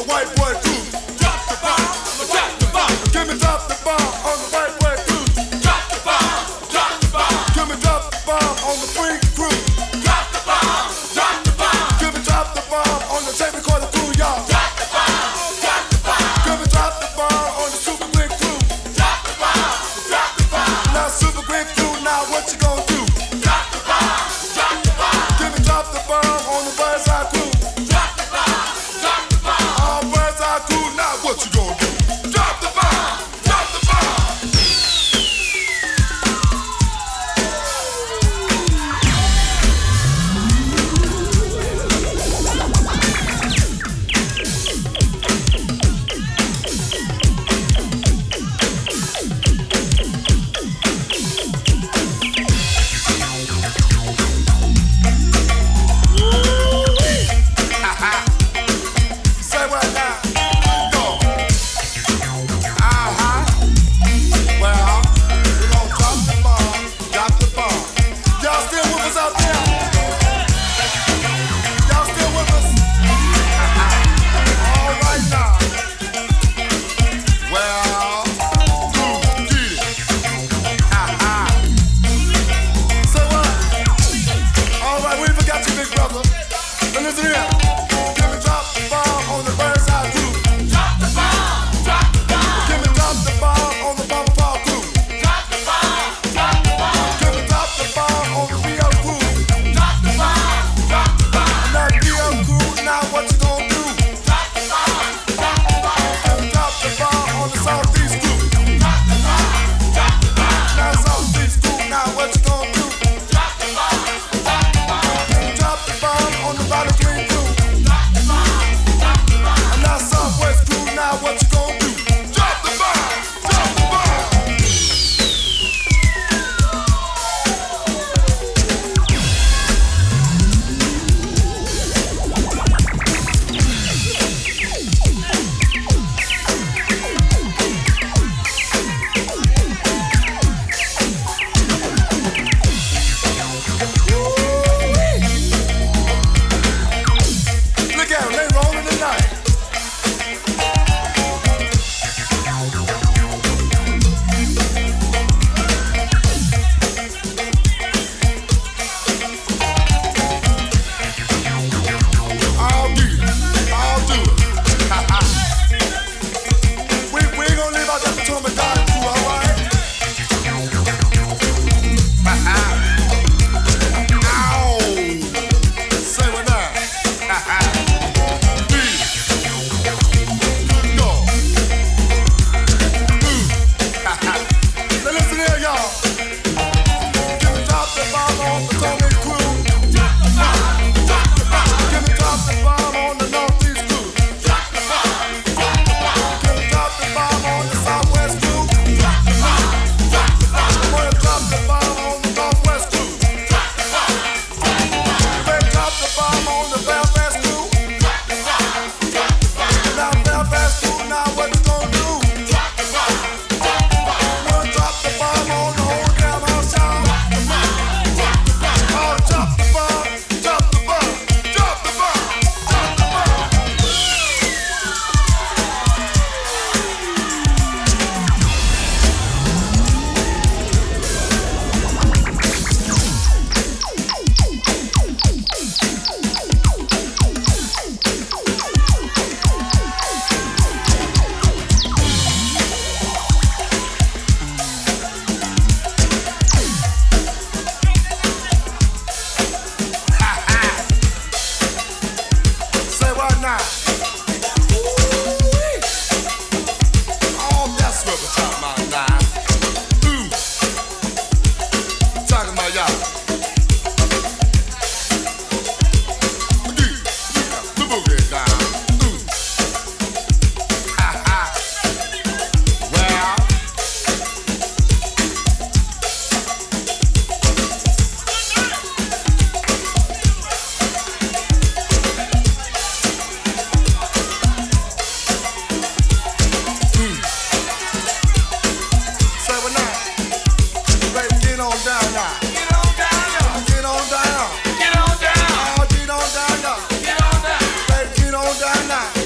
white boy crew. Drop the bomb, drop the bomb. Give me drop the bomb on the white boy crew. Drop the bomb, drop the bomb. Give me drop the bomb on the freak crew. Drop the bomb, drop the bomb. Give me drop the bomb on the tape recorder crew, y'all. Drop the bomb, drop the bomb. Give me drop the bomb on the super quick crew. Drop the bomb, drop the bomb. Now super quick crew, now what you gonna do? Drop the bomb, drop the bomb. Give me drop the bomb on the bird's eye crew. Drop the bomb, drop the bomb. All bird's eye crew, now what you gonna do? Drop the bomb, drop the bomb. Say what now? Go. Well, we gon' drop the bomb, drop the bomb. Y'all still with us out there? Y'all still with us? All right now. Well, get it. Say what? All right, we ain't forgot you, big brother. But listen here. Give me drop the bomb on the bird's eye crew. Drop the bomb, drop the bomb. Give me drop the bomb on the bomber ball crew. Drop the bomb, drop the bomb. Give me drop the bomb on the BL crew. Drop the bomb, drop the bomb. Now BL crew, now what you gonna do? Drop the bomb, drop the bomb. Give me drop the bomb on the Southeast crew. Drop the bomb, drop the bomb. Now Southeast crew, now what you gonna do? Drop the bomb, drop the bomb. Give me drop the bomb on the Valley Green crew. Drop the bomb, drop the bomb. And now Southwest crew, now what you gonna do? Drop the bomb, drop the bomb. Look at 'em, they rolling tonight. I'll do it, I'll do it. We ain't gonna leave out that Potomac Garden crew, all right? Ow! Say what now? Beat it. Go. Now listen here, y'all. Give me drop the bomb on the Potomac crew. Drop the bomb, drop the bomb. Give me drop the bomb on the Northeast crew. Drop the bomb, drop the bomb. Give me drop the bomb on the Southwest crew. Drop the bomb, drop the bomb. Wanna drop the bomb on the Northwest crew. Drop the bomb, drop the bomb. Better drop the bomb on the Belfast crew. Drop the bomb, drop the bomb. Now Belfast crew, now what you gonna do? Drop the bomb, drop the bomb. Wanna drop the bomb on the whole damn house, y'all? Drop the bomb, drop the bomb. Oh, drop the bomb, drop the bomb, drop the bomb, drop the bomb. Say what now? Ooh-wee. Oh, that's what we're talking about now. Ooh. Talking about y'all. The boogie down. Ooh. Well. Say what now? Baby, get on down now. Get on down now. Get on down. Get on down. Oh, get on down now. Get on down. Baby, get on down now.